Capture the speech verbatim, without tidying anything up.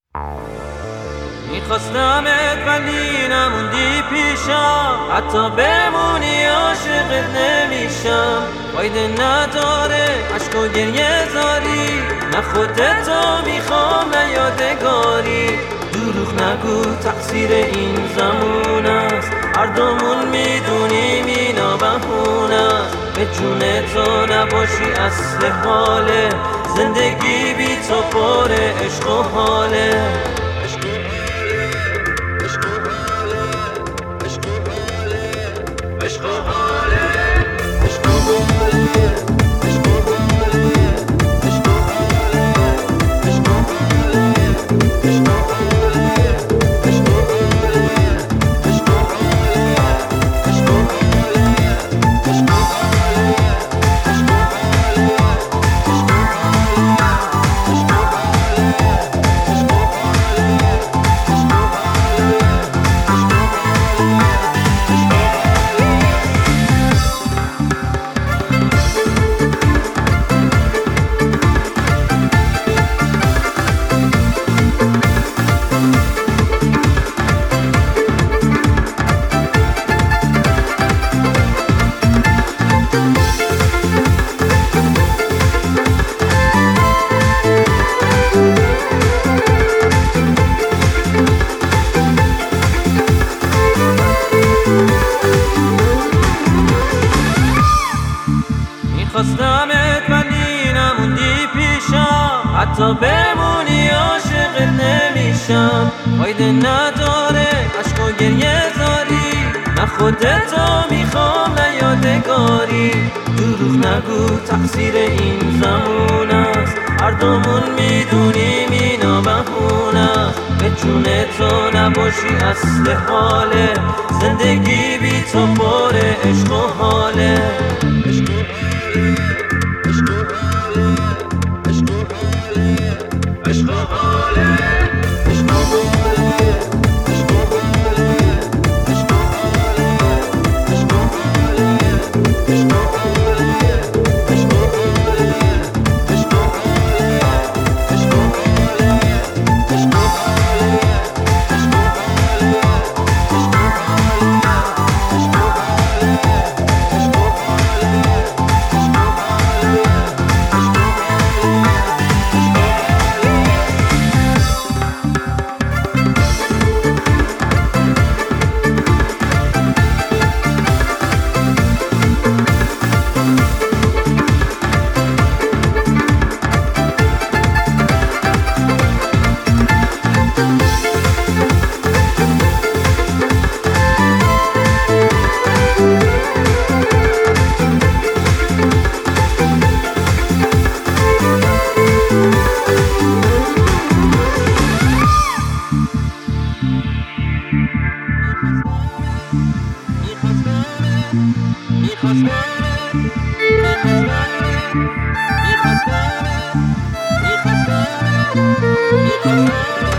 میخواستمت ولی نموندی پیشم، حتی بمونی عاشقت نمیشم. فایده نداره عشق و گریه زاری، نه خودتو میخوام نه یادگاری. دروغ نگو تقصیر این زمان است، هر دومون میدونیم اینا بهونه است. به جون تو نباشی اصل حاله، زندگی بی تو پر عشق و حاله. عشق و حاله، عشق و حاله، عشق و حاله، عشق و حاله، عشق و حاله، عشق و حاله، عشق و حاله، عشق و حاله، عشق و حاله، عشق و حاله، عشق و میخواستمت ولی نموندی پیشم، حتی بمونی عاشقت نمیشم. فایده نداره عشق و گریه زاری، نه خودتو میخوام نه یادگاری. دروغ نگو تقصیر این زمان است، هر دومون میدونیم اینا بهونه است. به جون تو نباشی اصل حاله، زندگی بی تو پر عشق و حاله. عشق و حاله، عشق و حاله، عشق و حاله، عشق و حاله، عشق و حاله، عشق و حاله، عشق و حاله، عشق و حاله، عشق و حاله، عشق و حاله، عشق و حاله، عشق و حاله، عشق و حاله، عشق و میخواستم